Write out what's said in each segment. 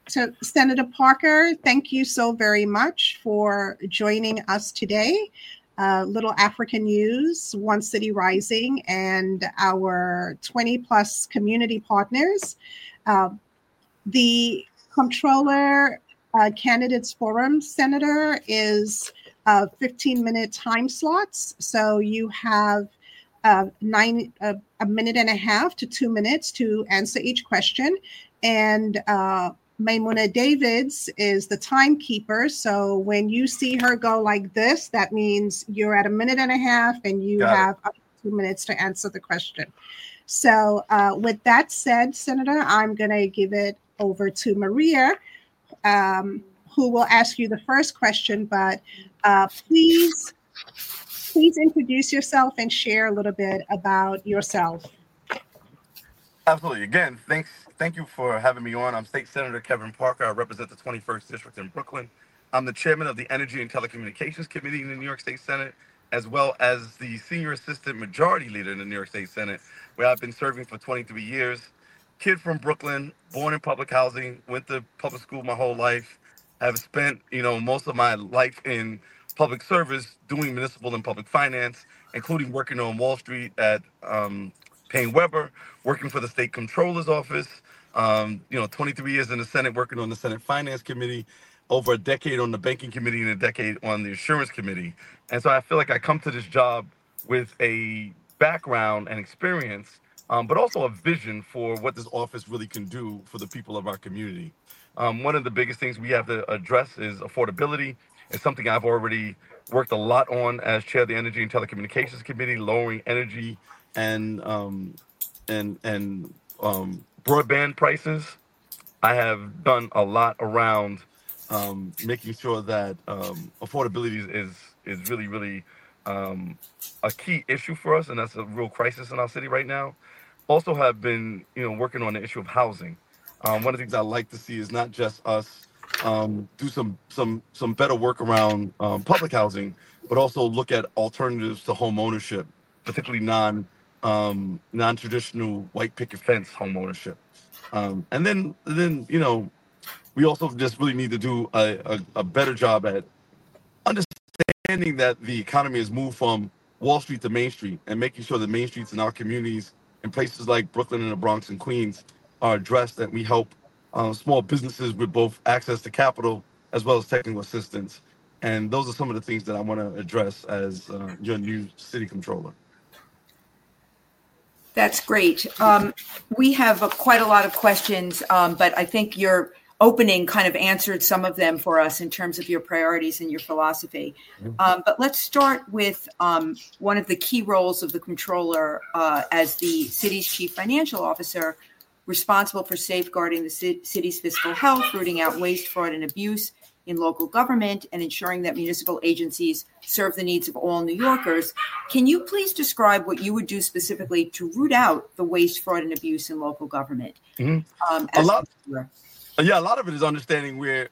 So, Senator Parker, thank you so very much for joining us today. Little African News, One City Rising, and our 20-plus community partners. The Comptroller Candidates Forum, Senator, is 15-minute time slots. So you have a minute and a half to 2 minutes to answer each question. And Maimuna Davids is the timekeeper. So when you see her go like this, that means you're at a minute and a half and you have up to 2 minutes to answer the question. So with that said, Senator, I'm going to give it over to Maria, who will ask you the first question. But please introduce yourself and share a little bit about yourself. Absolutely. Again, thank you for having me on. I'm State Senator Kevin Parker. I represent the 21st District in Brooklyn. I'm the chairman of the Energy and Telecommunications Committee in the New York State Senate, as well as the senior assistant majority leader in the New York State Senate, where I've been serving for 23 years. Kid from Brooklyn, born in public housing, went to public school my whole life. Have spent, most of my life in public service doing municipal and public finance, including working on Wall Street at Payne Weber, working for the state comptroller's office, 23 years in the Senate, working on the Senate Finance Committee, over a decade on the Banking Committee, and a decade on the Insurance Committee. And so I feel like I come to this job with a background and experience, but also a vision for what this office really can do for the people of our community. One of the biggest things we have to address is affordability. It's something I've already worked a lot on as chair of the Energy and Telecommunications Committee, lowering energy and broadband prices. I have done a lot around making sure that affordability is really a key issue for us, and that's a real crisis in our city right now. Also, have been working on the issue of housing. One of the things I like to see is not just us do some better work around public housing, but also look at alternatives to home ownership, particularly non-traditional white picket fence home ownership. And then we also just really need to do a better job at understanding that the economy has moved from Wall Street to Main Street, and making sure that Main Streets in our communities in places like Brooklyn and the Bronx and Queens are addressed, that we help small businesses with both access to capital as well as technical assistance. And those are some of the things that I want to address as your new city controller. That's great. We have quite a lot of questions, but I think your opening kind of answered some of them for us in terms of your priorities and your philosophy. But let's start with one of the key roles of the controller as the city's chief financial officer, responsible for safeguarding the city's fiscal health, rooting out waste, fraud, and abuse in local government, and ensuring that municipal agencies serve the needs of all New Yorkers. Can you please describe what you would do specifically to root out the waste, fraud, and abuse in local government? A lot of it is understanding where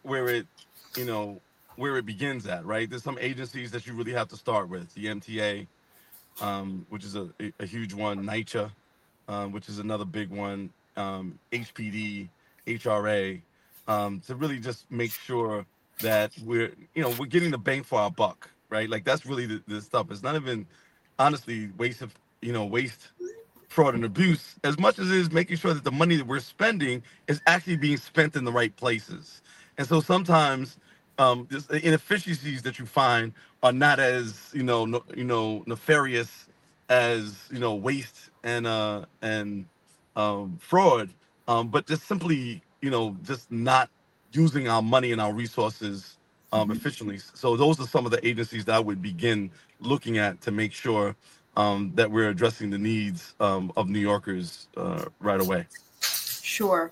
it begins at, right? There's some agencies that you really have to start with. The MTA, which is a huge one, NYCHA, which is another big one, HPD, HRA, to really just make sure that we're getting the bang for our buck, right? Like, that's really the stuff. It's not even, honestly, waste, fraud, and abuse, as much as it is making sure that the money that we're spending is actually being spent in the right places. And so sometimes the inefficiencies that you find are not as nefarious as waste and fraud, but just simply just not using our money and our resources efficiently. So those are some of the agencies that I would begin looking at to make sure that we're addressing the needs of New Yorkers right away. Sure.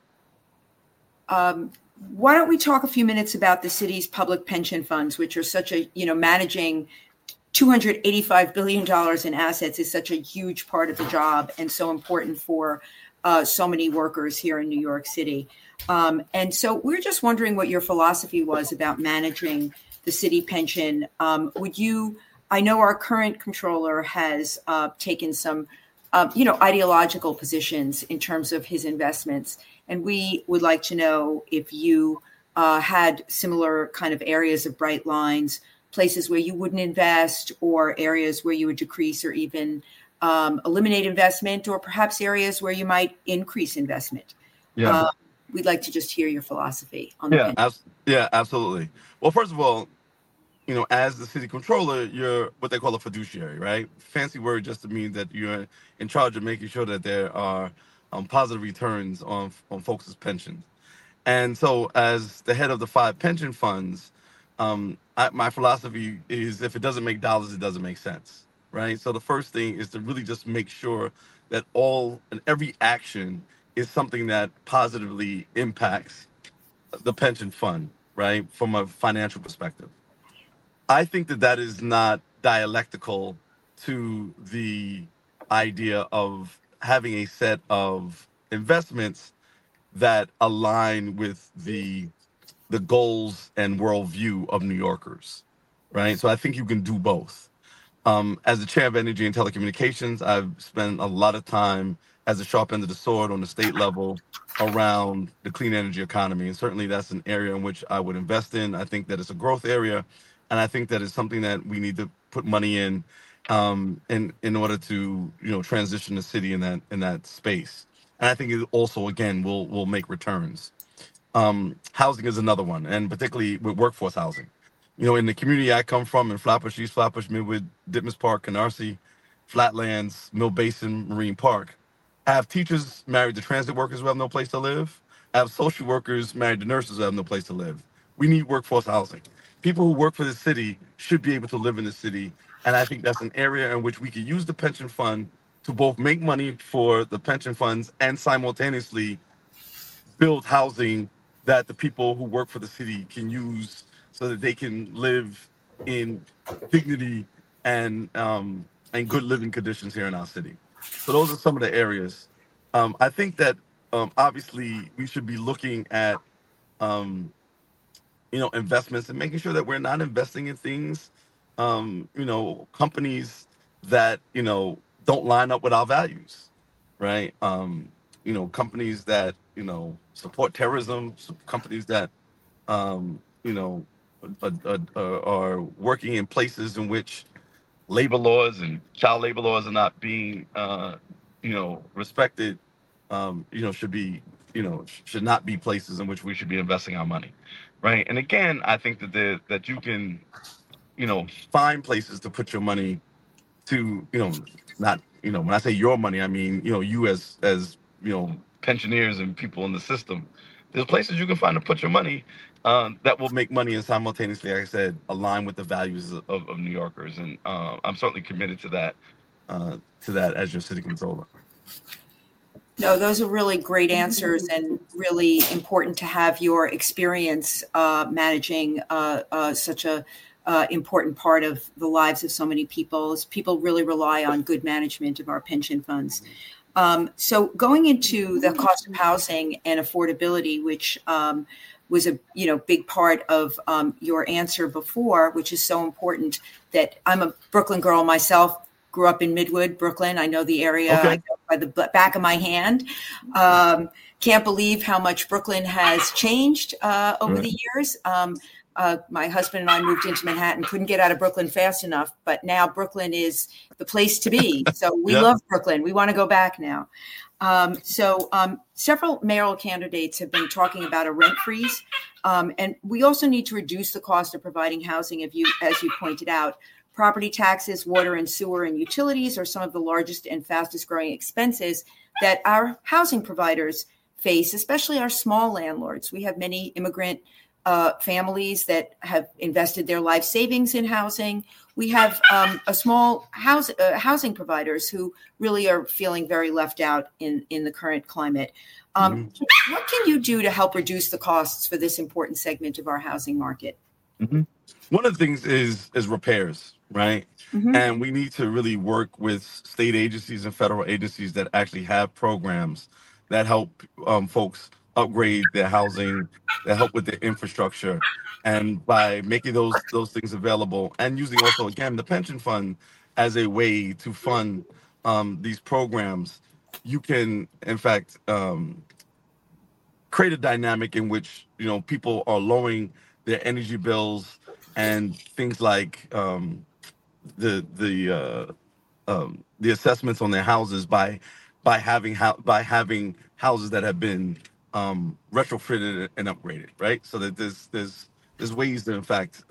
Why don't we talk a few minutes about the city's public pension funds, which are such a, managing $285 billion in assets is such a huge part of the job and so important for so many workers here in New York City. And so we're just wondering what your philosophy was about managing the city pension. I know our current controller has taken some, ideological positions in terms of his investments. And we would like to know if you had similar kind of areas of bright lines, places where you wouldn't invest, or areas where you would decrease or even eliminate investment, or perhaps areas where you might increase investment. Yeah. We'd like to just hear your philosophy on Yeah, the yeah, absolutely. Well, first of all, as the city controller, you're what they call a fiduciary, right? Fancy word just to mean that you're in charge of making sure that there are positive returns on folks' pensions. And so, as the head of the 5 pension funds, my philosophy is if it doesn't make dollars, it doesn't make sense, right? So the first thing is to really just make sure that all and every action is something that positively impacts the pension fund, right, from a financial perspective. I think that that is not dialectical to the idea of having a set of investments that align with the goals and worldview of New Yorkers, right? So I think you can do both. As the chair of Energy and Telecommunications, I've spent a lot of time as a sharp end of the sword on the state level around the clean energy economy. And certainly that's an area in which I would invest in. I think that it's a growth area. And I think that it's something that we need to put money in order to, transition the city in that space. And I think it also, again, will make returns. Housing is another one, and particularly with workforce housing. In the community I come from in Flatbush, East Flatbush, Midwood, Ditmas Park, Canarsie, Flatlands, Mill Basin, Marine Park, I have teachers married to transit workers who have no place to live. I have social workers married to nurses who have no place to live. We need workforce housing. People who work for the city should be able to live in the city, and I think that's an area in which we could use the pension fund to both make money for the pension funds and simultaneously build housing that the people who work for the city can use so that they can live in dignity and good living conditions here in our city. So those are some of the areas. I think that obviously we should be looking at investments and making sure that we're not investing in things, companies that don't line up with our values, right? Companies that support terrorism, companies that are working in places in which labor laws and child labor laws are not being respected. Should not be places in which we should be investing our money, right? And again, I think that you can find places to put your money to, not, when I say your money, I mean, you as pensioners and people in the system. There's places you can find to put your money that will make money and simultaneously, like I said, align with the values of New Yorkers. And I'm certainly committed to that as your city controller. No, those are really great answers and really important to have your experience managing such a important part of the lives of so many people. People really rely on good management of our pension funds. So going into the cost of housing and affordability, which was a big part of your answer before, which is so important. That I'm a Brooklyn girl myself. Grew up in Midwood, Brooklyn. I know the area. Okay. I know by the back of my hand. Can't believe how much Brooklyn has changed over the years. My husband and I moved into Manhattan, couldn't get out of Brooklyn fast enough, but now Brooklyn is the place to be. So we love Brooklyn. We want to go back now. Several mayoral candidates have been talking about a rent freeze. And we also need to reduce the cost of providing housing, as you pointed out. Property taxes, water and sewer and utilities are some of the largest and fastest growing expenses that our housing providers face, especially our small landlords. We have many immigrant families that have invested their life savings in housing. We have a small housing providers who really are feeling very left out in the current climate. What can you do to help reduce the costs for this important segment of our housing market? Mm-hmm. One of the things is repairs, right? Mm-hmm. And we need to really work with state agencies and federal agencies that actually have programs that help folks upgrade their housing, that help with their infrastructure. And by making those things available and using also, again, the pension fund as a way to fund these programs, you can, in fact, create a dynamic in which people are lowering their energy bills and things like the the the assessments on their houses by having houses that have been retrofitted and upgraded, right? So that there's ways to in fact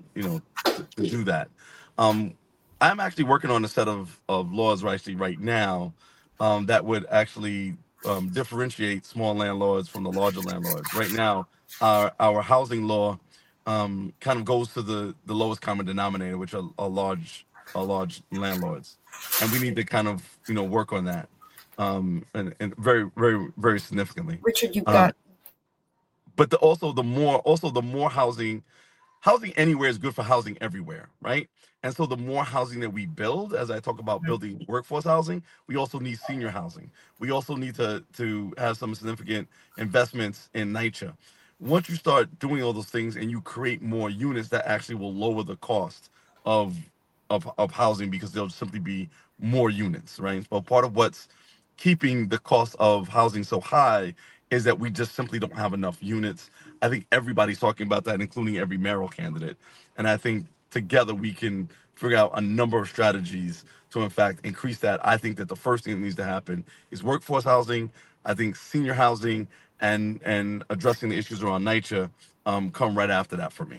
to do that. Um, I'm actually working on a set of laws right now that would actually differentiate small landlords from the larger landlords. Right now, our housing law kind of goes to the lowest common denominator, which are large landlords, and we need to kind of work on that and very very very significantly. Richard, you've Um, got but the more housing anywhere is good for housing everywhere, right? And so the more housing that we build, as I talk about building workforce housing, we also need senior housing. We also need to have some significant investments in NYCHA. Once you start doing all those things and you create more units, that actually will lower the cost of of housing because there'll simply be more units, right? But part of what's keeping the cost of housing so high is that we just simply don't have enough units. I think everybody's talking about that, including every mayoral candidate. And I think together we can figure out a number of strategies to, in fact, increase that. I think that the first thing that needs to happen is workforce housing. I think senior housing and addressing the issues around NYCHA come right after that for me.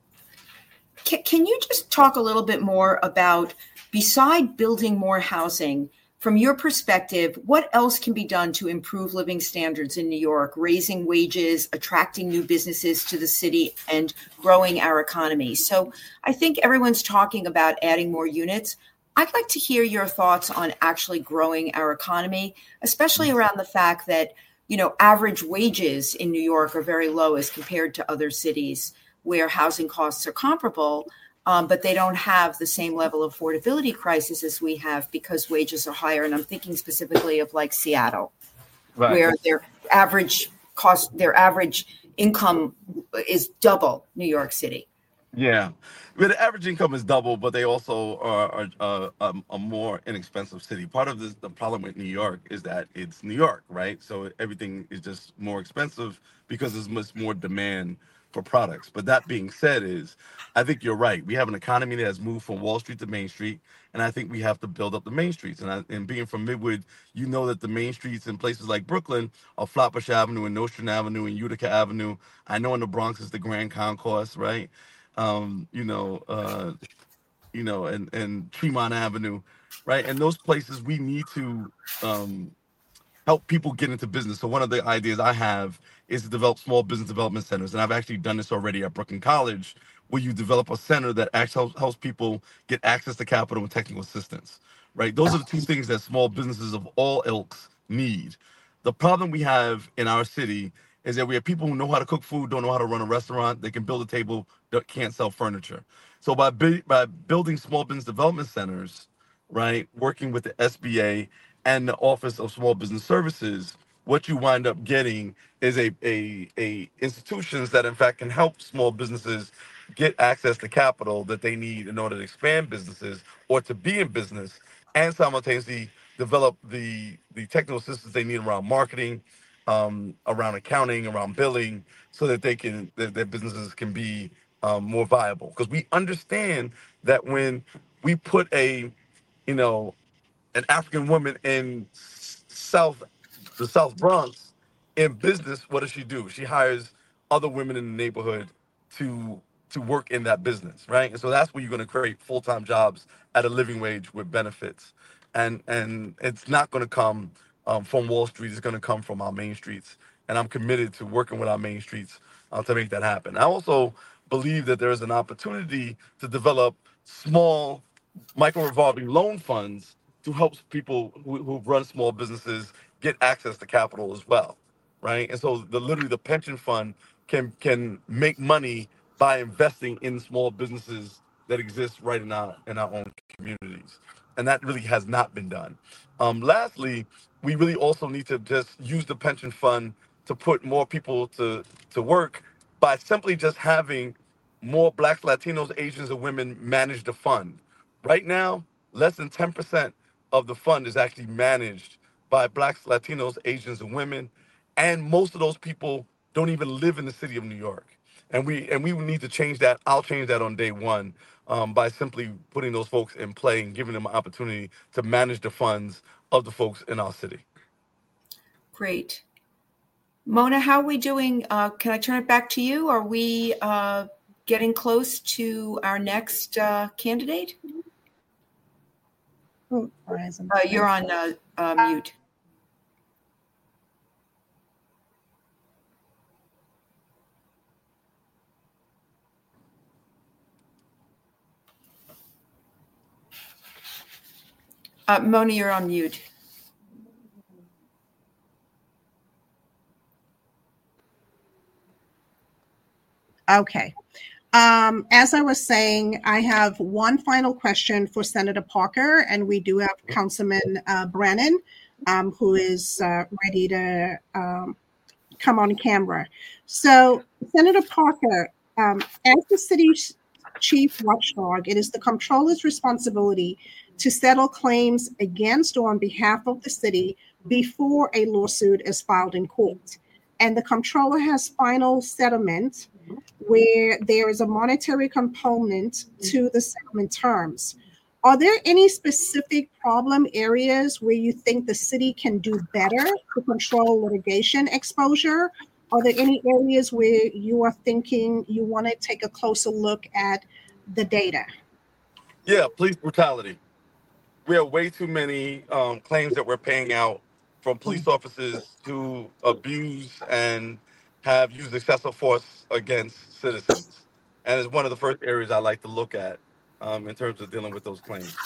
Can you just talk a little bit more about, beside building more housing, from your perspective, what else can be done to improve living standards in New York, raising wages, attracting new businesses to the city, and growing our economy? So I think everyone's talking about adding more units. I'd like to hear your thoughts on actually growing our economy, especially around the fact that, average wages in New York are very low as compared to other cities where housing costs are comparable, but they don't have the same level of affordability crisis as we have because wages are higher. And I'm thinking specifically of like Seattle, where their average income is double New York City. Yeah, but the average income is double, but they also are a more inexpensive city. Part of the problem with New York is that it's New York, right? So everything is just more expensive because there's much more demand for products. But that being said, I think you're right. We have an economy that has moved from Wall Street to Main Street, and I think we have to build up the main streets. And being from Midwood, you know that the main streets in places like Brooklyn are Flatbush Avenue and Nostrand Avenue and Utica Avenue. I know in the Bronx is the Grand Concourse, right? um, you know, uh, and Tremont Avenue, right? And those places we need to um, help people get into business. So one of the ideas I have is to develop small business development centers, and I've actually done this already at Brooklyn College, where you develop a center that actually helps people get access to capital and technical assistance. Right? Those are the two things that small businesses of all ilks need. The problem we have in our city is that we have people who know how to cook food, don't know how to run a restaurant. They can build a table, but can't sell furniture. So by building small business development centers, right, working with the SBA and the Office of Small Business Services, what you wind up getting is a institutions that in fact can help small businesses get access to capital that they need in order to expand businesses or to be in business, and simultaneously develop the technical assistance they need around marketing, around accounting, around billing, so that their businesses can be more viable. Because we understand that when we put you know an African woman in the South Bronx in business, what does she do? She hires other women in the neighborhood to work in that business, right? And so that's where you're going to create full-time jobs at a living wage with benefits, and it's not going to come from Wall Street. It's going to come from our main streets, and I'm committed to working with our main streets to make that happen. I also believe that there is an opportunity to develop small micro revolving loan funds to help people who run small businesses get access to capital as well, right? And so literally the pension fund can make money by investing in small businesses that exist right in our own communities, and that really has not been done. Lastly, we really also need to just use the pension fund to put more people to work by simply just having more Blacks, Latinos, Asians, and women manage the fund. Right now, less than 10% of the fund is actually managed by Blacks, Latinos, Asians, and women. and most of those people don't even live in the city of New York. And we need to change that. I'll change that on day one, by simply putting those folks in play and giving them an opportunity to manage the funds of the folks in our city. Great. Mona, how are we doing? Can I turn it back to you? Are we getting close to our next candidate? Oh, Horizon. You're on mute. Mona, you're on mute. Okay. As I was saying, I have one final question for Senator Parker, and we do have Councilman Brennan, who is ready to come on camera. So, Senator Parker, as the city's chief watchdog, it is the comptroller's responsibility to settle claims against or on behalf of the city before a lawsuit is filed in court. And the comptroller has final settlement where there is a monetary component to the settlement terms. Are there any specific problem areas where you think the city can do better to control litigation exposure? Are there any areas where you are thinking you want to take a closer look at the data? Yeah, police brutality. We have way too many claims that we're paying out from police officers who abuse and have used excessive force against citizens. And it's one of the first areas I like to look at in terms of dealing with those claims.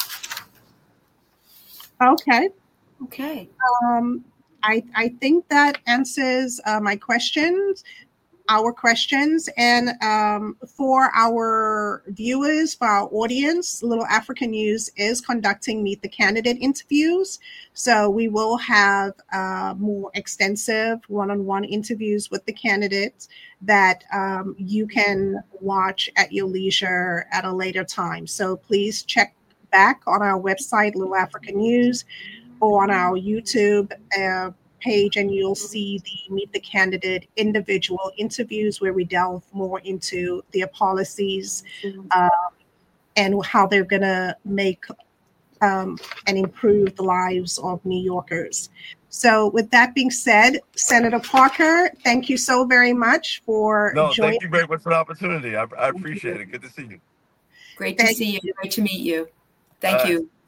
Okay. Okay. I think that answers my questions. Our questions. And for our viewers, for our audience, Little Africa News is conducting Meet the Candidate interviews. So we will have more extensive one-on-one interviews with the candidates that you can watch at your leisure at a later time. So please check back on our website, Little Africa News, or on our YouTube page, and you'll see the Meet the Candidate individual interviews where we delve more into their policies and how they're going to make and improve the lives of New Yorkers. So with that being said, Senator Parker, thank you so very much for joining. Thank you very much for the opportunity. I appreciate it. Good to see you. Great to see you. Great to meet you. Thank you.